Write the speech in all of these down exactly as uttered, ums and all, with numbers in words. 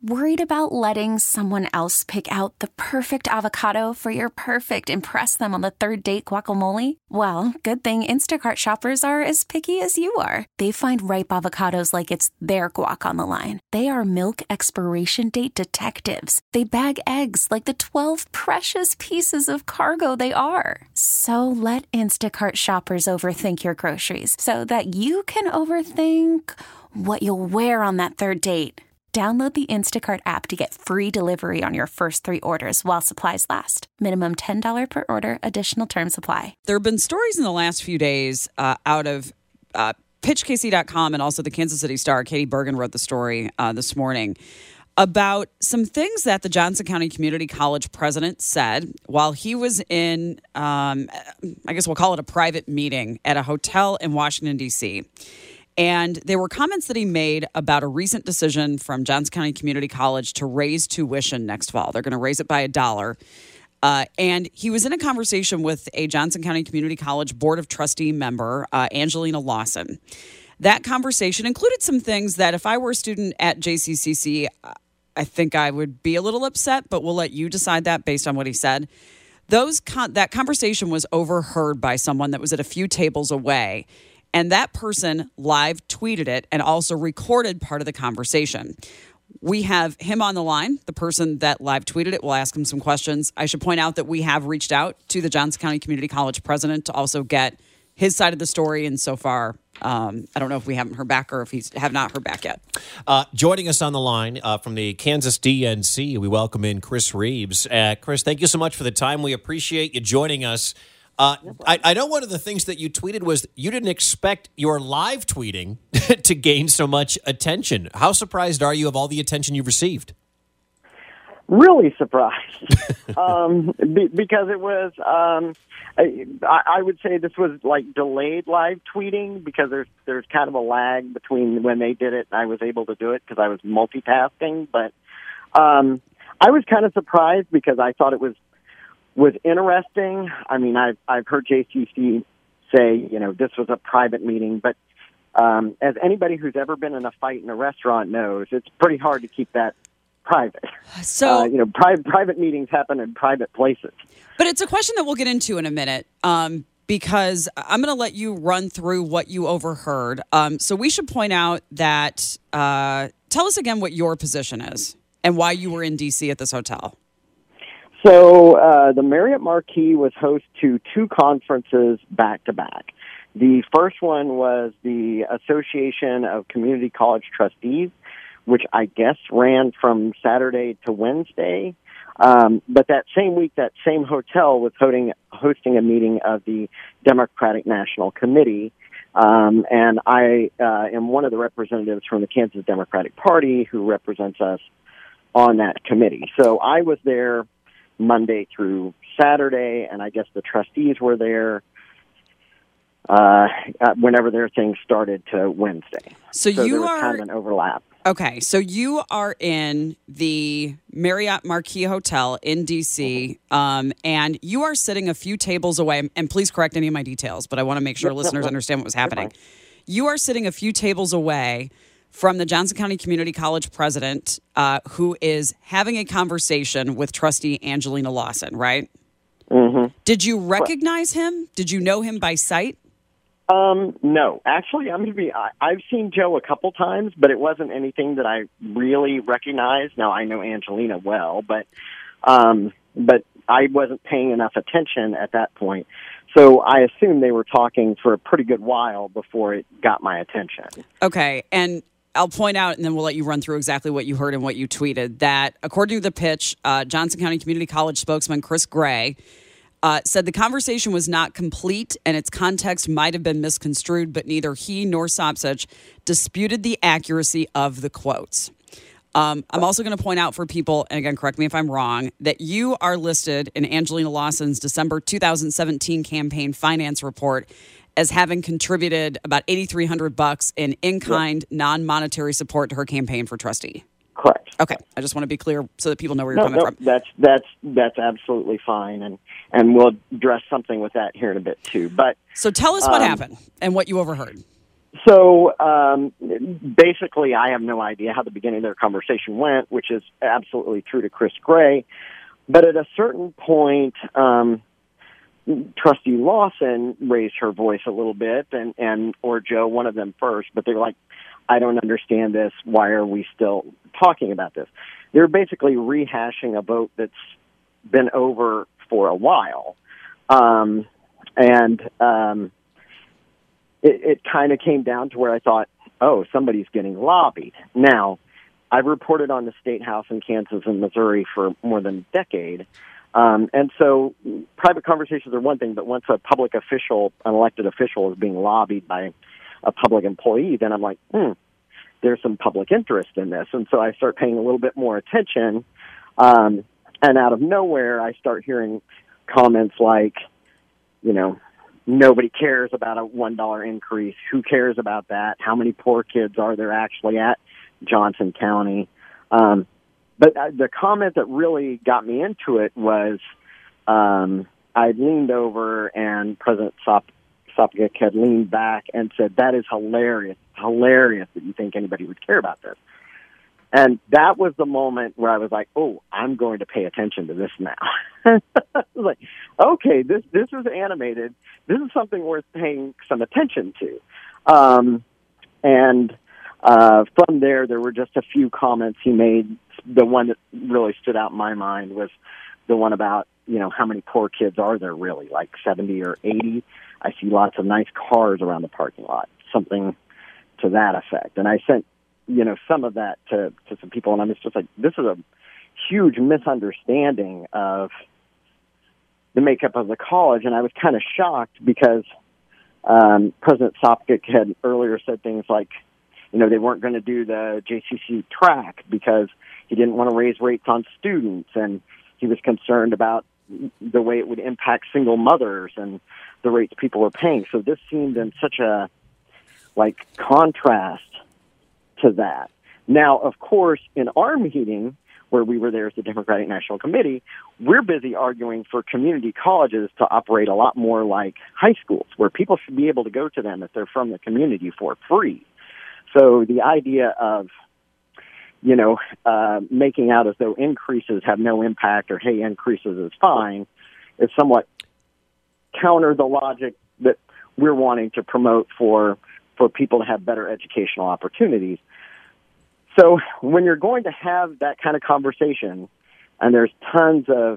Worried about letting someone else pick out the perfect avocado for your perfect impress them on the third date guacamole? Well, good thing Instacart shoppers are as picky as you are. They find ripe avocados like it's their guac on the line. They are milk expiration date detectives. They bag eggs like the twelve precious pieces of cargo they are. So let Instacart shoppers overthink your groceries so that you can overthink what you'll wear on that third date. Download the Instacart app to get free delivery on your first three orders while supplies last. Minimum ten dollars per order. Additional terms apply. There have been stories in the last few days uh, out of uh, pitch K C dot com and also the Kansas City Star. Katie Bergen wrote the story uh, this morning about some things that the Johnson County Community College president said while he was in, um, I guess we'll call it a private meeting at a hotel in Washington, D C, and there were comments that he made about a recent decision from Johnson County Community College to raise tuition next fall. They're going to raise it by a dollar. Uh, and he was in a conversation with a Johnson County Community College Board of Trustee member, uh, Angelina Lawson. That conversation included some things that if I were a student at J C C C, I think I would be a little upset, but we'll let you decide that based on what he said. Those con- that conversation was overheard by someone that was at a few tables away. And that person live tweeted it and also recorded part of the conversation. We have him on the line, the person that live tweeted it. We'll ask him some questions. I should point out that we have reached out to the Johnson County Community College president to also get his side of the story. And so far, um, I don't know if we haven't heard back or if we have not heard back yet. Uh, joining us on the line uh, from the Kansas D N C, we welcome in Chris Reeves. Uh, Chris, thank you so much for the time. We appreciate you joining us. Uh, I, I know one of the things that you tweeted was you didn't expect your live tweeting to gain so much attention. How surprised are you of all the attention you've received? Really surprised, um, be, because it was, um, I, I would say this was like delayed live tweeting because there's there's kind of a lag between when they did it and I was able to do it because I was multitasking. But um, I was kind of surprised because I thought it was was interesting. I mean, I've I've heard J C C say, you know, this was a private meeting, but um, as anybody who's ever been in a fight in a restaurant knows, it's pretty hard to keep that private. So, uh, you know, private private meetings happen in private places. But it's a question that we'll get into in a minute, um, because I'm going to let you run through what you overheard. Um, so we should point out that uh, tell us again what your position is and why you were in D C at this hotel. So uh, the Marriott Marquis was host to two conferences back-to-back. The first one was the Association of Community College Trustees, which I guess ran from Saturday to Wednesday. Um, but that same week, that same hotel was hosting, hosting a meeting of the Democratic National Committee. Um, and I uh, am one of the representatives from the Kansas Democratic Party who represents us on that committee. So I was there Monday through Saturday, and I guess the trustees were there uh, whenever their thing started to Wednesday. So, so you there was are kind of an overlap. Okay, so you are in the Marriott Marquis Hotel in D C, um, and you are sitting a few tables away. And please correct any of my details, but I want to make sure Yep, listeners yep, understand what was happening. fine. You are sitting a few tables away from the Johnson County Community College president, uh, who is having a conversation with Trustee Angelina Lawson, right? Mm-hmm. Did you recognize him? Did you know him by sight? Um, no, actually, I'm going to be. I, I've seen Joe a couple times, but it wasn't anything that I really recognized. Now I know Angelina well, but um, but I wasn't paying enough attention at that point. So I assumed they were talking for a pretty good while before it got my attention. Okay, and I'll point out, and then we'll let you run through exactly what you heard and what you tweeted, that according to the pitch, uh, Johnson County Community College spokesman Chris Gray uh, said the conversation was not complete and its context might have been misconstrued, but neither he nor Sopcich disputed the accuracy of the quotes. Um, I'm also going to point out for people, and again, correct me if I'm wrong, that you are listed in Angelina Lawson's December two thousand seventeen campaign finance report as having contributed about eighty-three hundred bucks in in-kind, yep. non-monetary support to her campaign for trustee. Correct. Okay, I just want to be clear so that people know where you're no, coming no, from. That's that's that's absolutely fine, and and we'll address something with that here in a bit too. But so tell us what um, happened and what you overheard. So um, basically, I have no idea how the beginning of their conversation went, which is absolutely true to Chris Gray. But at a certain point, um, Trustee Lawson raised her voice a little bit, and, and or Joe, one of them first. But they were like, I don't understand this. Why are we still talking about this? They're basically rehashing a vote that's been over for a while. Um, and um, it, it kind of came down to where I thought, oh, somebody's getting lobbied. Now, I've reported on the State House in Kansas and Missouri for more than a decade. Um, and so private conversations are one thing, but once a public official, an elected official is being lobbied by a public employee, then I'm like, hmm, there's some public interest in this. And so I start paying a little bit more attention. Um, and out of nowhere, I start hearing comments like, you know, nobody cares about a one dollar increase. Who cares about that? How many poor kids are there actually at Johnson County? Um, but the comment that really got me into it was um, I leaned over and President Sop- Sopcich had leaned back and said, that is hilarious, hilarious that you think anybody would care about this. And that was the moment where I was like, oh, I'm going to pay attention to this now. I was like, okay, this this is animated. This is something worth paying some attention to. Um, and uh, from there, there were just a few comments he made. The one that really stood out in my mind was the one about, you know, how many poor kids are there really, like seventy or eighty? I see lots of nice cars around the parking lot, something to that effect. And I sent, you know, some of that to, to some people, and I'm just like, this is a huge misunderstanding of the makeup of the college. And I was kind of shocked because um, President Sopcich had earlier said things like, you know, they weren't going to do the J C C track because he didn't want to raise rates on students, and he was concerned about the way it would impact single mothers and the rates people were paying. So this seemed in such a, like, contrast to that. Now, of course, in our meeting, where we were there as the Democratic National Committee, we're busy arguing for community colleges to operate a lot more like high schools, where people should be able to go to them if they're from the community for free. So the idea of, you know, uh, making out as though increases have no impact or, hey, increases is fine, is somewhat counter the logic that we're wanting to promote for for people to have better educational opportunities. So when you're going to have that kind of conversation, and there's tons of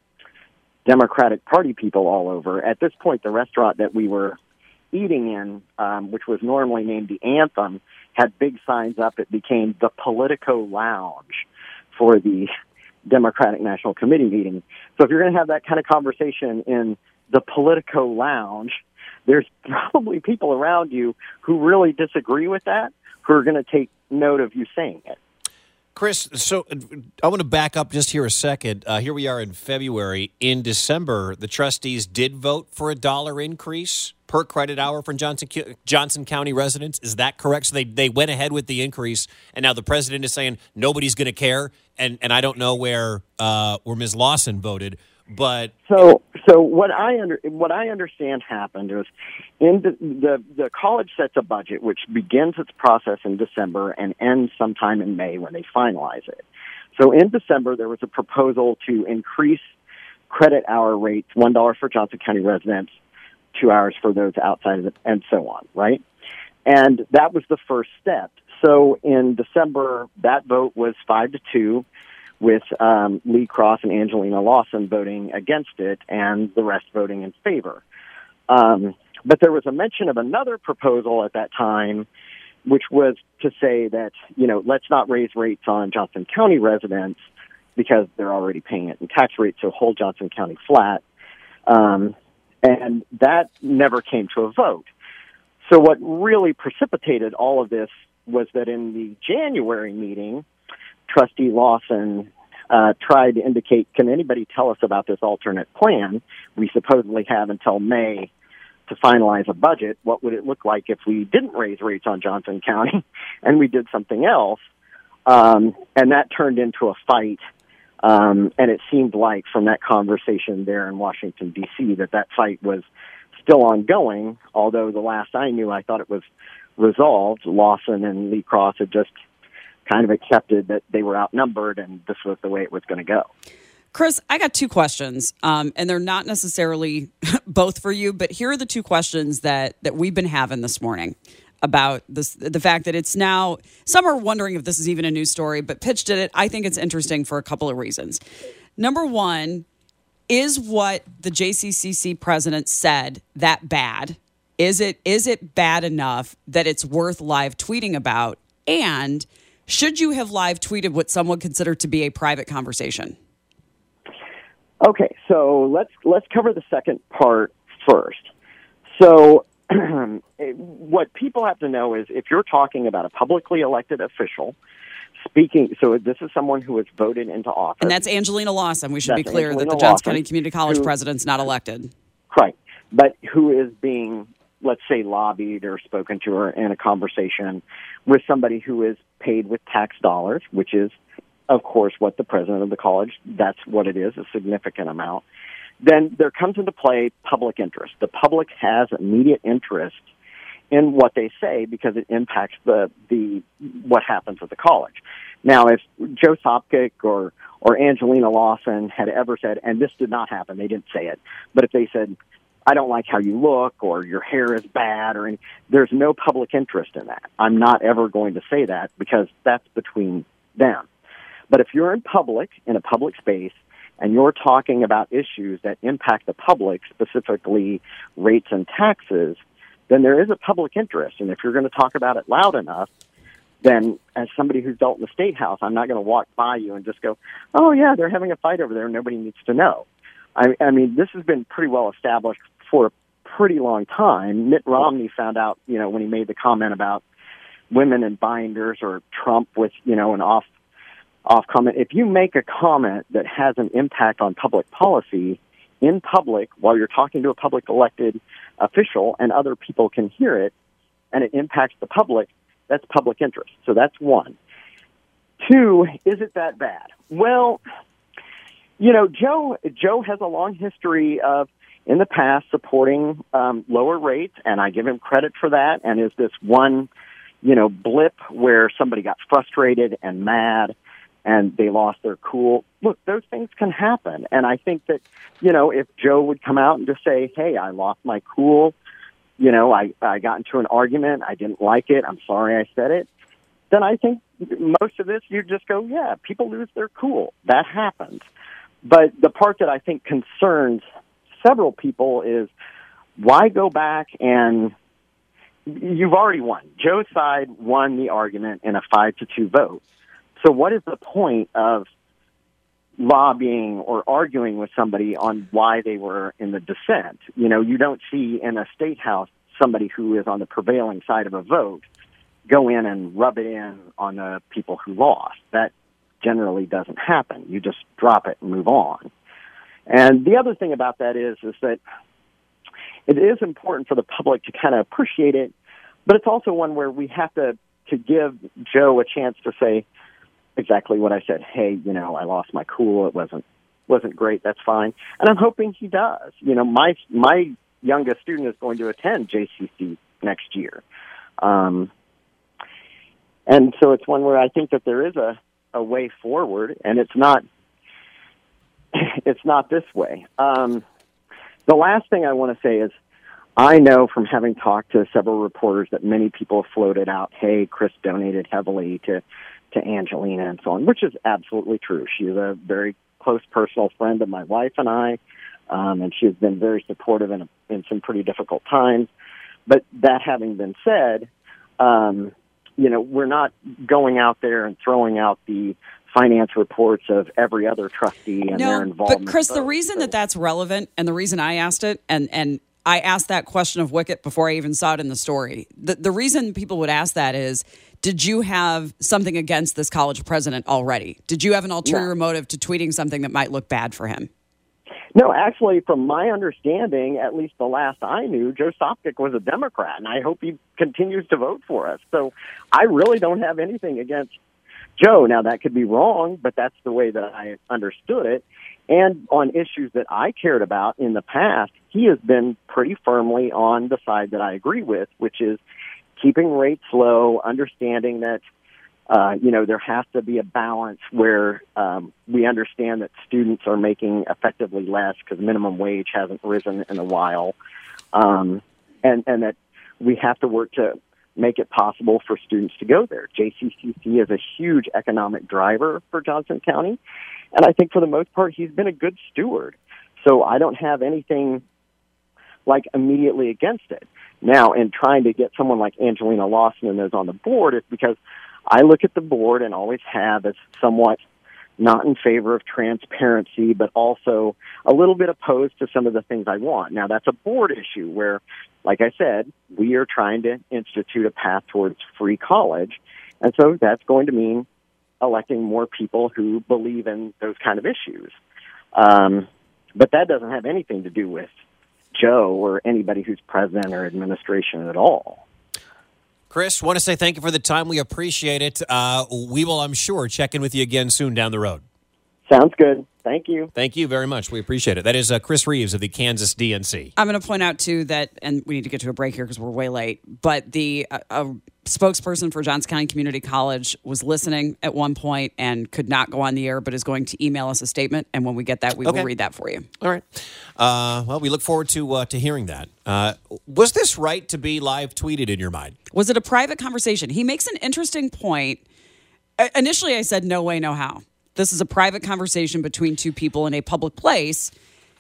Democratic Party people all over, at this point, the restaurant that we were eating in, um, which was normally named the Anthem, had big signs up. It became the Politico Lounge for the Democratic National Committee meeting. So if you're going to have that kind of conversation in the Politico Lounge, there's probably people around you who really disagree with that, who are going to take note of you saying it. Chris, so I want to back up just here a second. Uh, here we are in February. In December, the trustees did vote for a dollar increase per credit hour for Johnson Johnson County residents. Is that correct? So they, they went ahead with the increase, and now the president is saying nobody's going to care. And and I don't know where uh, where Miz Lawson voted, but so so what I under what I understand happened is in the, the the college sets a budget which begins its process in December and ends sometime in May when they finalize it. So in December there was a proposal to increase credit hour rates, one dollar for Johnson County residents, two hours for those outside of it, and so on, right? And that was the first step. So in December, that vote was five to two, with um, Lee Cross and Angelina Lawson voting against it, and the rest voting in favor. Um, but there was a mention of another proposal at that time, which was to say that, you know, let's not raise rates on Johnson County residents because they're already paying it in tax rates, so hold Johnson County flat. Um, and that never came to a vote. So what really precipitated all of this was that in the January meeting, Trustee Lawson uh, tried to indicate, can anybody tell us about this alternate plan? We supposedly have until May to finalize a budget. What would it look like if we didn't raise rates on Johnson County and we did something else? Um, and that turned into a fight. Um, and it seemed like from that conversation there in Washington, D C, that that fight was still ongoing, although the last I knew, I thought it was resolved, Lawson and Lee Cross had just kind of accepted that they were outnumbered and this was the way it was going to go. Chris, I got two questions, um, and they're not necessarily both for you, but here are the two questions that, that we've been having this morning about this, the fact that it's now, some are wondering if this is even a news story, but Pitch did it. I think it's interesting for a couple of reasons. Number one, is what the J C C C president said that bad? Is it is it bad enough that it's worth live tweeting about? And should you have live tweeted what some would consider to be a private conversation? Okay, so let's let's cover the second part first. So what people have to know is if you're talking about a publicly elected official speaking, so this is someone who was voted into office. And that's Angelina Lawson. We should that's be clear Angelina that the Johnson Lawson, County Community College who, president's not elected. Right, but who is being, let's say, lobbied or spoken to or in a conversation with somebody who is paid with tax dollars, which is, of course, what the president of the college, that's what it is, a significant amount. Then there comes into play public interest. The public has immediate interest in what they say because it impacts the the what happens at the college. Now, if Joe Sopcich or or Angelina Lawson had ever said, and this did not happen, they didn't say it, but if they said, I don't like how you look or your hair is bad or any, there's no public interest in that. I'm not ever going to say that because that's between them. But if you're in public, in a public space, and you're talking about issues that impact the public, specifically rates and taxes, then there is a public interest. And if you're going to talk about it loud enough, then as somebody who's dealt in the State House, I'm not going to walk by you and just go, oh, yeah, they're having a fight over there. Nobody needs to know. I, I mean, this has been pretty well established for a pretty long time. Mitt Romney found out, you know, when he made the comment about women in binders or Trump with, you know, an off off comment. If you make a comment that has an impact on public policy in public while you're talking to a public elected official and other people can hear it and it impacts the public, that's public interest. So that's one. Two, is it that bad? Well, you know, Joe Joe has a long history of, in the past, supporting um, lower rates, and I give him credit for that, and is this one, you know, blip where somebody got frustrated and mad and they lost their cool. Look, those things can happen. And I think that, you know, if Joe would come out and just say, hey, I lost my cool, you know, I, I got into an argument, I didn't like it, I'm sorry I said it, then I think most of this, you just go, yeah, people lose their cool. That happens. But the part that I think concerns several people is why go back and you've already won. Joe's side won the argument in a five to two vote. So what is the point of lobbying or arguing with somebody on why they were in the dissent? You know, you don't see in a state house somebody who is on the prevailing side of a vote go in and rub it in on the people who lost. That generally doesn't happen. You just drop it and move on. And the other thing about that is, is that it is important for the public to kind of appreciate it, but it's also one where we have to, to give Joe a chance to say exactly what I said. Hey, you know, I lost my cool. It wasn't, wasn't great. That's fine. And I'm hoping he does. You know, my, my youngest student is going to attend J C C next year. Um, and so it's one where I think that there is a, a way forward, and it's not, it's not this way. Um, the last thing I want to say is I know from having talked to several reporters that many people have floated out, hey, Chris donated heavily to, to Angelina and so on, which is absolutely true. She is a very close personal friend of my wife and I, um, and she has been very supportive in, in some pretty difficult times. But that having been said, um, you know, we're not going out there and throwing out the finance reports of every other trustee and no, their involvement. But Chris, the reason so. that that's relevant and the reason I asked it, and, and I asked that question of Wicket before I even saw it in the story, the, the reason people would ask that is, did you have something against this college president already? Did you have an ulterior no. motive to tweeting something that might look bad for him? No, actually, from my understanding, at least the last I knew, Joe Sopcich was a Democrat, and I hope he continues to vote for us. So I really don't have anything against Joe. Now, that could be wrong, but that's the way that I understood it. And on issues that I cared about in the past, he has been pretty firmly on the side that I agree with, which is keeping rates low, understanding that, uh, you know, there has to be a balance where um, we understand that students are making effectively less because minimum wage hasn't risen in a while, um, and, and that we have to work to make it possible for students to go there. J C C C is a huge economic driver for Johnson County, and I think for the most part he's been a good steward. So I don't have anything like immediately against it. Now, in trying to get someone like Angelina Lawson and those on the board, it's because I look at the board and always have as somewhat not in favor of transparency, but also a little bit opposed to some of the things I want. Now, that's a board issue where, like I said, we are trying to institute a path towards free college, and so that's going to mean electing more people who believe in those kind of issues. Um, but that doesn't have anything to do with Joe or anybody who's president or administration at all. Chris, want to say thank you for the time. We appreciate it. Uh, we will, I'm sure, check in with you again soon down the road. Sounds good. Thank you. Thank you very much. We appreciate it. That is uh, Chris Reeves of the Kansas D N C. I'm going to point out, too, that, and we need to get to a break here because we're way late, but the uh, a spokesperson for Johnson County Community College was listening at one point and could not go on the air, but is going to email us a statement, and when we get that, we Okay. will read that for you. All right. Uh, well, we look forward to uh, to hearing that. Uh, was this right to be live tweeted in your mind? Was it a private conversation? He makes an interesting point. Uh, initially, I said, no way, no how. This is a private conversation between two people in a public place.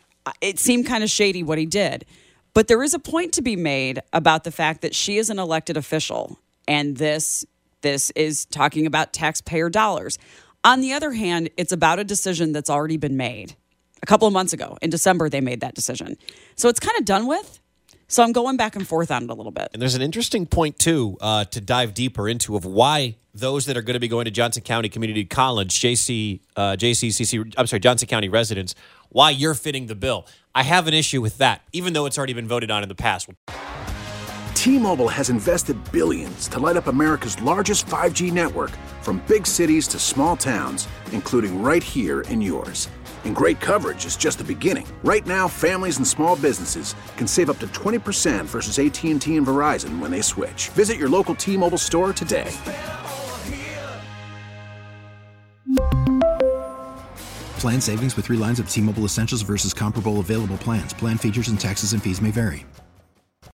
It seemed kind of shady what he did. But there is a point to be made about the fact that she is an elected official, and this this is talking about taxpayer dollars. On the other hand, it's about a decision that's already been made. A couple of months ago, in December, they made that decision. So it's kind of done with. So I'm going back and forth on it a little bit. And there's an interesting point, too, uh, to dive deeper into of why those that are going to be going to Johnson County Community College, J C, uh, J C C C, I'm sorry, Johnson County residents, why you're fitting the bill. I have an issue with that, even though it's already been voted on in the past. T-Mobile has invested billions to light up America's largest five G network, from big cities to small towns, including right here in yours. And great coverage is just the beginning. Right now, families and small businesses can save up to twenty percent versus A T and T and Verizon when they switch. Visit your local T-Mobile store today. Plan savings with three lines of T-Mobile Essentials versus comparable available plans. Plan features and taxes and fees may vary.